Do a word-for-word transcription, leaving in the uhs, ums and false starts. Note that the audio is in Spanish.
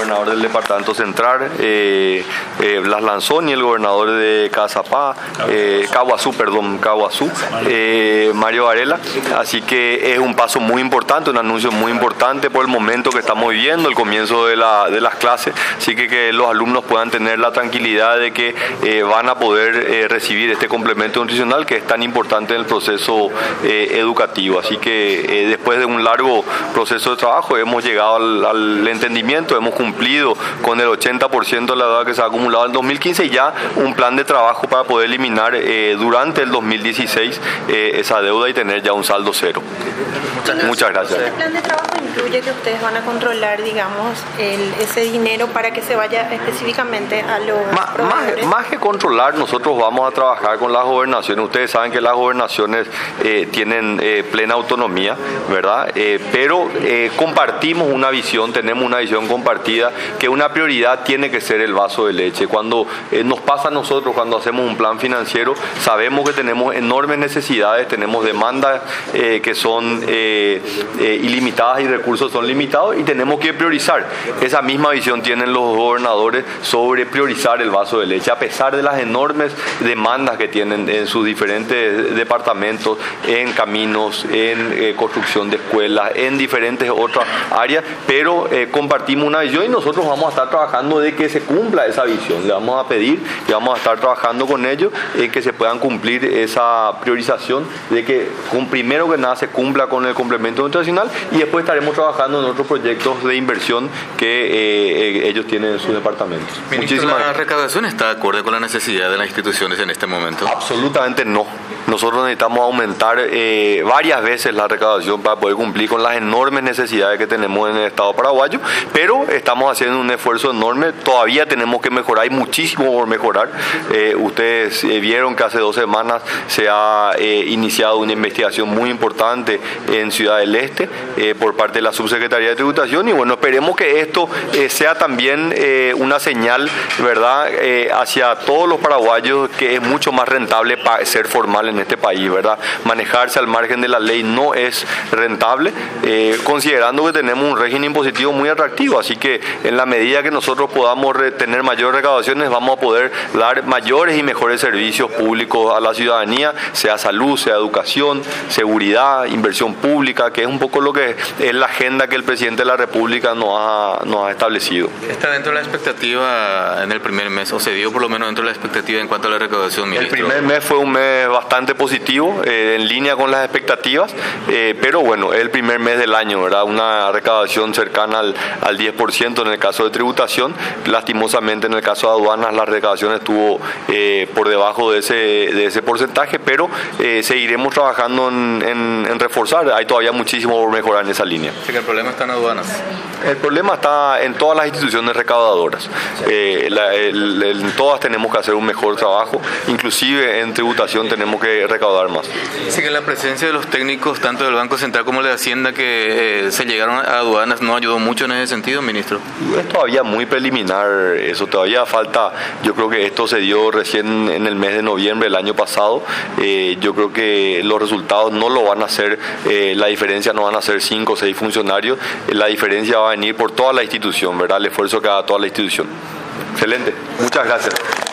gobernador del departamento central, eh, eh, Blas Lanzoni, el gobernador de Cazapá, eh, Caguazú, perdón, Caguazú, eh, Mario Varela. Así que es un paso muy importante, un anuncio muy importante por el momento que estamos viviendo, el comienzo de, la, de las clases. Así que que los alumnos puedan tener la tranquilidad de que eh, van a poder eh, recibir este complemento nutricional que es tan importante en el proceso eh, educativo. Así que eh, después de un largo proceso de trabajo hemos llegado al, al entendimiento, hemos cumplido con el ochenta por ciento de la deuda que se ha acumulado en dos mil quince y ya un plan de trabajo para poder eliminar eh, durante el dos mil dieciséis eh, esa deuda y tener ya un saldo cero. Muchas gracias. Muchas gracias. ¿El plan de trabajo incluye que ustedes van a controlar, digamos, el, ese dinero para que se vaya específicamente a los más, más, más que controlar, nosotros vamos a trabajar con las gobernaciones. Ustedes saben que las gobernaciones eh, tienen eh, plena autonomía, ¿verdad? Eh, pero eh, compartimos una visión, tenemos una visión compartida que una prioridad tiene que ser el vaso de leche. Cuando eh, nos pasa a nosotros, cuando hacemos un plan financiero, sabemos que tenemos enormes necesidades, tenemos demandas eh, que son eh, eh, ilimitadas y recursos son limitados y tenemos que priorizar. Esa misma visión tienen los gobernadores sobre priorizar el vaso de leche, a pesar de las enormes demandas que tienen en sus diferentes departamentos, en caminos, en eh, construcción de escuelas, en diferentes otras áreas, pero eh, compartimos una visión y nosotros vamos a estar trabajando de que se cumpla esa visión. Le vamos a pedir y vamos a estar trabajando con ellos en que se puedan cumplir esa priorización, de que con, primero que nada se cumpla con el complemento nutricional y después estaremos trabajando en otros proyectos de inversión que eh, eh, ellos tienen en sus departamentos. Ministro, Muchísimas ¿la recaudación está acorde con la necesidad de las instituciones en este momento? Absolutamente no. Nosotros necesitamos aumentar eh, varias veces la recaudación para poder cumplir con las enormes necesidades que tenemos en el Estado paraguayo, pero estamos haciendo un esfuerzo enorme. Todavía tenemos que mejorar, hay muchísimo por mejorar. Eh, ustedes eh, vieron que hace dos semanas se ha eh, iniciado una investigación muy importante en Ciudad del Este eh, por parte de la Subsecretaría de Tributación y bueno, esperemos que esto eh, sea también eh, una señal, ¿verdad?, eh, hacia todos los paraguayos que es mucho más rentable pa- ser formal en este país, ¿verdad? Manejarse al margen de la ley no es rentable, eh, considerando que tenemos un régimen impositivo muy atractivo, así que en la medida que nosotros podamos re- tener mayores recaudaciones vamos a poder dar mayores y mejores servicios públicos a la ciudadanía, sea salud, sea educación, seguridad, inversión pública, que es un poco lo que es la agenda que el presidente de la República nos ha, nos ha establecido. ¿Está dentro de la expectativa en el primer mes, o se dio por lo menos dentro de la expectativa en cuanto a la recaudación, ministro? El primer mes fue un mes bastante positivo, eh, en línea con las expectativas, eh, pero bueno, es el primer mes del año, ¿verdad? Una recaudación cercana al, al diez por ciento en el caso de tributación. Lastimosamente en el caso de aduanas la recaudación estuvo eh, por debajo de ese, de ese porcentaje, pero eh, seguiremos trabajando en, en, en reforzar. Hay todavía muchísimo por mejorar en esa línea. Así que el problema está en aduanas. El problema está en todas las instituciones recaudadoras. Eh, la, el, el, en todas tenemos que hacer un mejor trabajo, inclusive en tributación tenemos que recaudar más. Así que la presencia de los técnicos, tanto del Banco Central como de Hacienda, que eh, se llegaron a aduanas, ¿no ayudó mucho en ese sentido, ministro? Es todavía muy preliminar eso, todavía falta, yo creo que esto se dio recién en el mes de noviembre del año pasado, eh, yo creo que los resultados no lo van a hacer, eh, la diferencia no van a ser cinco o seis funcionarios, la diferencia va a venir por toda la institución, ¿verdad? El esfuerzo que haga toda la institución. Excelente, muchas gracias.